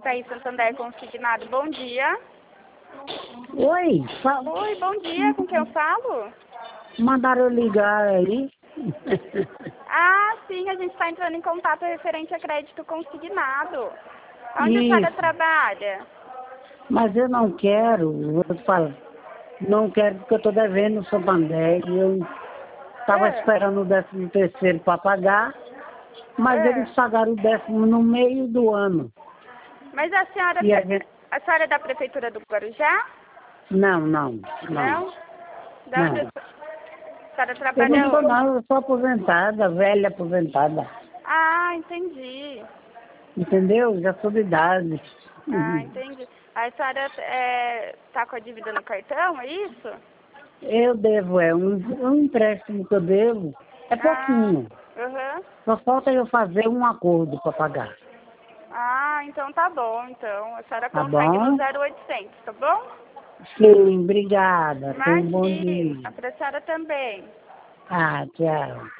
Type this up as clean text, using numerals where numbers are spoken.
HI Santander Consignado, bom dia. Oi, Oi, bom dia, com quem eu falo? mandaram eu ligar aí. Ah, sim, a gente está entrando em contato referente a crédito consignado. Onde a senhora Isso. trabalha? Mas eu não quero, eu falo, não quero porque eu estou devendo o Santander e eu estava esperando o 13º para pagar, mas eles pagaram o 10º no meio do ano. Mas a senhora, E a gente... a senhora é da Prefeitura do Guarujá? Não. Não? Da onde Não. a senhora Eu trabalha não sou hoje? não, eu sou aposentada, velha aposentada. Ah, entendi. Entendeu? Já sou de idade. Ah, entendi. A senhora está com a dívida no cartão, é isso? Eu devo, um empréstimo que eu devo, é Ah, pouquinho. aham. Só falta eu fazer um acordo para pagar. Ah, então tá bom, então. A senhora Tá consegue no bom? 0800, tá bom? Sim, obrigada. Tenha um bom Imagina, dia. pra senhora também. Ah, tchau.